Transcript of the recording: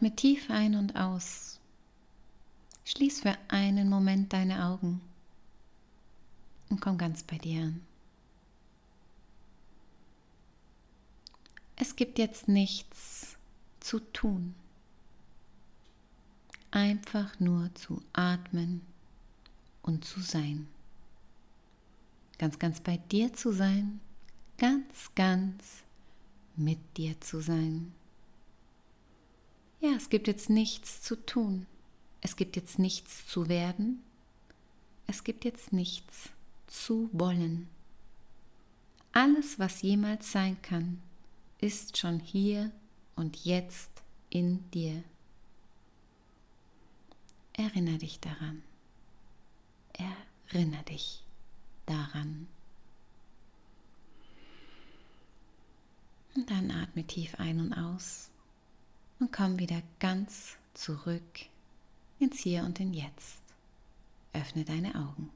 Atme tief ein und aus. Schließ für einen Moment deine Augen und komm ganz bei dir an. Es gibt jetzt nichts zu tun. Einfach nur zu atmen und zu sein. Ganz bei dir zu sein, ganz mit dir zu sein. Ja, es gibt jetzt nichts zu tun. Es gibt jetzt nichts zu werden. Es gibt jetzt nichts zu wollen. Alles, was jemals sein kann, ist schon hier und jetzt in dir. Erinnere dich daran. Erinnere dich daran. Und dann atme tief ein und aus und komm wieder ganz zurück ins Hier und in Jetzt. Öffne deine Augen.